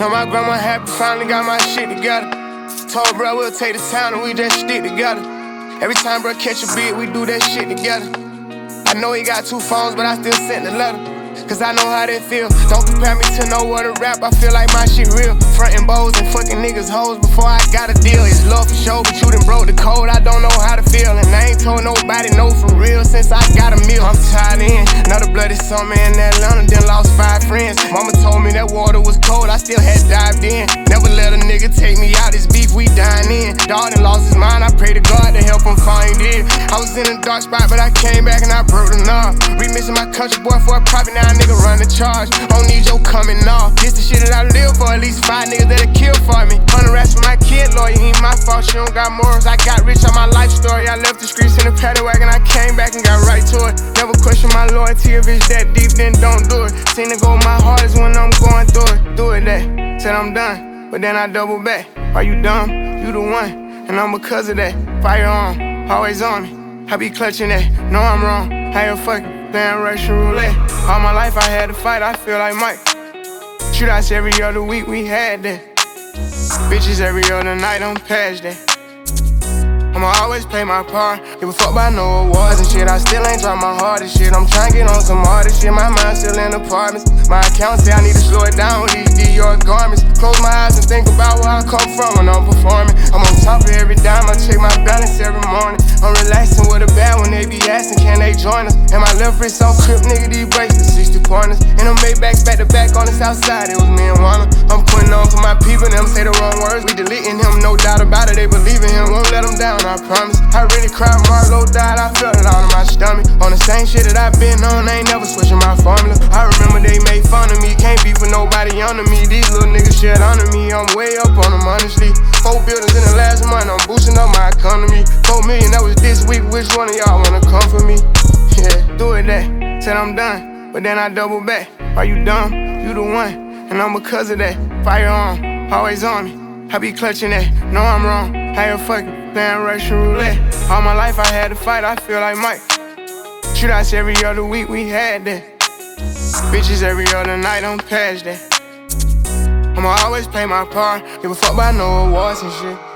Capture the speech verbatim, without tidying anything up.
Know my grandma happy, finally got my shit together. Told bro we'll take the town and we just stick together. Every time bro catch a beat, we do that shit together. I know he got two phones, but I still send the letter. Cause I know how they feel. Don't compare me to no other rap, I feel like my shit real. Frontin' bows and fucking niggas hoes before I got a deal. It's love for sure, but you done broke the code, I don't know how to feel. And I ain't told nobody no for real since I got a meal. I'm tied in, another bloody summer in Atlanta, then lost five friends. Mama told me that water was cold, I still had dived in. Never let a nigga take me out, this beef we dying in. Dog done lost his mind, I pray to God to help him find it. I was in a dark spot, but I came back and I broke the knob. Remixing my country boy for a profit, now a nigga run the charge. Don't need your coming off. This the shit that I live for, at least five niggas that'll kill for me. Hundred rats for my kid lawyer, ain't my fault, she don't got morals. I got rich on my life story, I left the streets in a paddy wagon, I came back and got right to it. Never question my loyalty, if it's that deep, then don't do it. Seen it go my hardest when I'm going through it. Do it that, said I'm done, but then I double back. Are you dumb? You the one, and I'm because of that. Firearm, always on me, I be clutching that. No, I'm wrong, I ain't fucking playing Russian roulette. All my life I had to fight, I feel like Mike. Shootouts every other week, we had that. Bitches every other night, I'm past that. I'ma always play my part. Give a fuck about no awards and shit. I still ain't try my hardest shit. I'm tryna get on some hardest shit. My mind still in apartments. My account say I need to slow it down with these Dior garments. Close my eyes and think about where I come from when I'm performing. I'm on top of every dime, I check my balance every morning. I'm relaxing with a bad when they be asking, can they join us? And my left wrist on crip, nigga, these bracelets, sixty pointers. And them Maybachs back to back on the south side, it was me and Wanna. I'm putting on for my people, them say the wrong words. We deleting him, no doubt about it, they believe in him. Won't let him down, I promise. I really cried, Marlo died, I felt it all in my stomach. On the same shit that I've been on, I ain't never switching my formula. I remember they made fun of me, can't be for nobody under me. These little niggas shit under me, I'm way up on them honestly. Four buildings in the last month, I'm boosting up my economy. Four million, that was this week, which one of y'all wanna come for me? Yeah, do it that, said I'm done, but then I double back. Are you dumb? You the one, and I'm because of that. Firearm, always on me, I be clutching that. No, I'm wrong, I ain't fucking playing Russian roulette. All my life I had to fight, I feel like Mike. Shootouts every other week, we had that. Bitches every other night, I'm past that. I'ma always play my part. Give a fuck about no awards and shit.